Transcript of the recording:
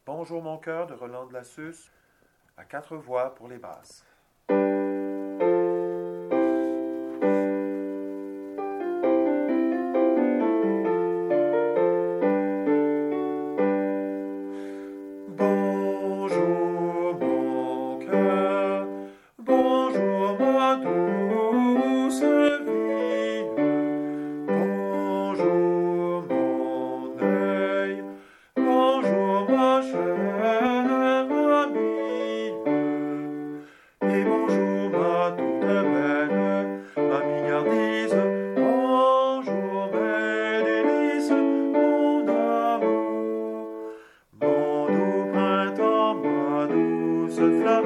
Bonjour mon cœur de Roland de Lassus, à quatre voix pour les basses. Bonjour mon cœur, bonjour ma douce vie, bonjour mon œil, bonjour ma chère amie, et bonjour ma toute belle, ma mignardise, bonjour mes délices, mon amour, mon doux printemps, ma douce fleur.